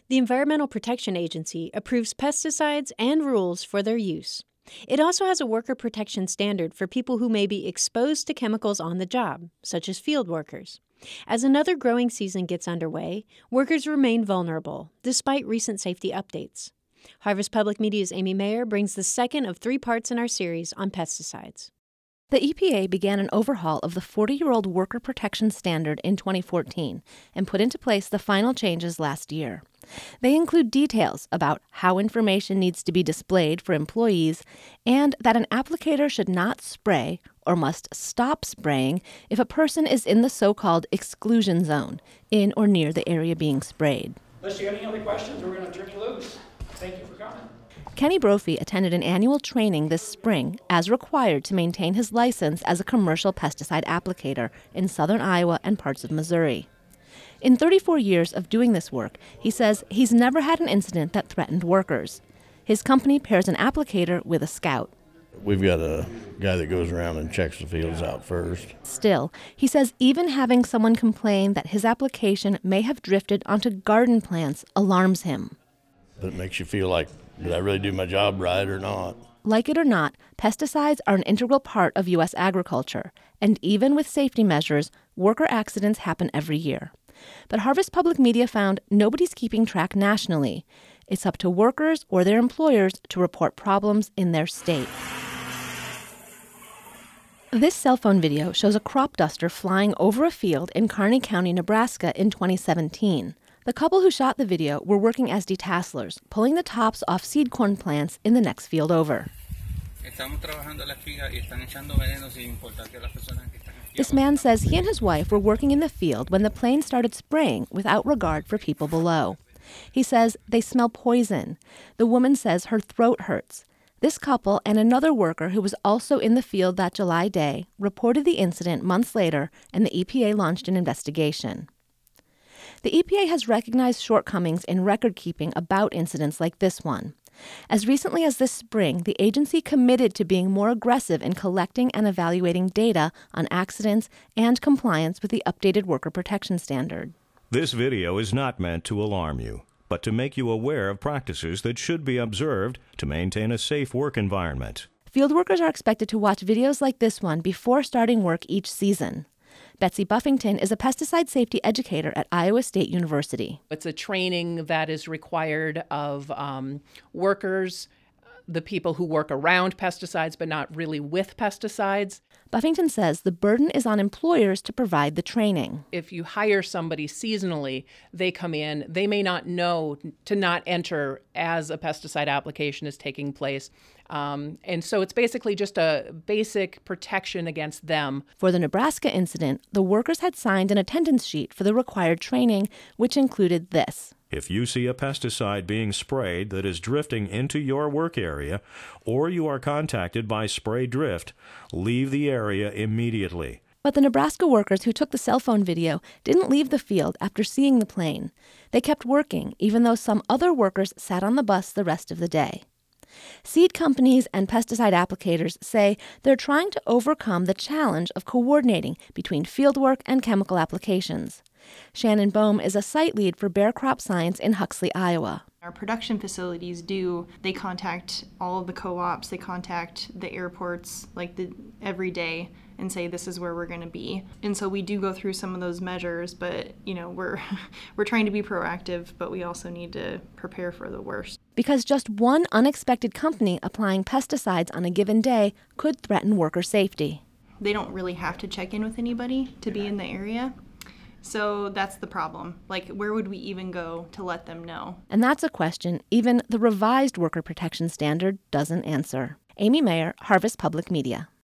The Environmental Protection Agency approves pesticides and rules for their use. It also has a worker protection standard for people who may be exposed to chemicals on the job, such as field workers. As another growing season gets underway, workers remain vulnerable, despite recent safety updates. Harvest Public Media's Amy Mayer brings the second of 3 parts in our series on pesticides. The EPA began an overhaul of the 40-year-old Worker Protection Standard in 2014 and put into place the final changes last year. They include details about how information needs to be displayed for employees and that an applicator should not spray or must stop spraying if a person is in the so-called exclusion zone, in or near the area being sprayed. Unless you have any other questions, we're going to turn you loose. Thank you for coming. Kenny Brophy attended an annual training this spring as required to maintain his license as a commercial pesticide applicator in southern Iowa and parts of Missouri. In 34 years of doing this work, he says he's never had an incident that threatened workers. His company pairs an applicator with a scout. We've got a guy that goes around and checks the fields out first. Still, he says even having someone complain that his application may have drifted onto garden plants alarms him. But it makes you feel like, did I really do my job right or not? Like it or not, pesticides are an integral part of U.S. agriculture, and even with safety measures, worker accidents happen every year. But Harvest Public Media found nobody's keeping track nationally. It's up to workers or their employers to report problems in their state. This cell phone video shows a crop duster flying over a field in Kearney County, Nebraska in 2017. The couple who shot the video were working as detasselers, pulling the tops off seed corn plants in the next field over. This man says he and his wife were working in the field when the plane started spraying without regard for people below. He says they smell poison. The woman says her throat hurts. This couple and another worker who was also in the field that July day reported the incident months later, and the EPA launched an investigation. The EPA has recognized shortcomings in record-keeping about incidents like this one. As recently as this spring, the agency committed to being more aggressive in collecting and evaluating data on accidents and compliance with the updated Worker Protection Standard. This video is not meant to alarm you, but to make you aware of practices that should be observed to maintain a safe work environment. Field workers are expected to watch videos like this one before starting work each season. Betsy Buffington is a pesticide safety educator at Iowa State University. It's a training that is required of workers, the people who work around pesticides but not really with pesticides. Buffington says the burden is on employers to provide the training. If you hire somebody seasonally, they come in, they may not know to not enter as a pesticide application is taking place. And so it's basically just a basic protection against them. For the Nebraska incident, the workers had signed an attendance sheet for the required training, which included this. If you see a pesticide being sprayed that is drifting into your work area, or you are contacted by spray drift, leave the area immediately. But the Nebraska workers who took the cell phone video didn't leave the field after seeing the plane. They kept working, even though some other workers sat on the bus the rest of the day. Seed companies and pesticide applicators say they're trying to overcome the challenge of coordinating between fieldwork and chemical applications. Shannon Bohm is a site lead for Bayer Crop Science in Huxley, Iowa. Our production facilities they contact all of the co-ops, they contact the airports every day and say this is where we're going to be. And so we do go through some of those measures, but we're trying to be proactive, but we also need to prepare for the worst. Because just one unexpected company applying pesticides on a given day could threaten worker safety. They don't really have to check in with anybody to be in the area. So that's the problem. Where would we even go to let them know? And that's a question even the revised Worker Protection Standard doesn't answer. Amy Mayer, Harvest Public Media.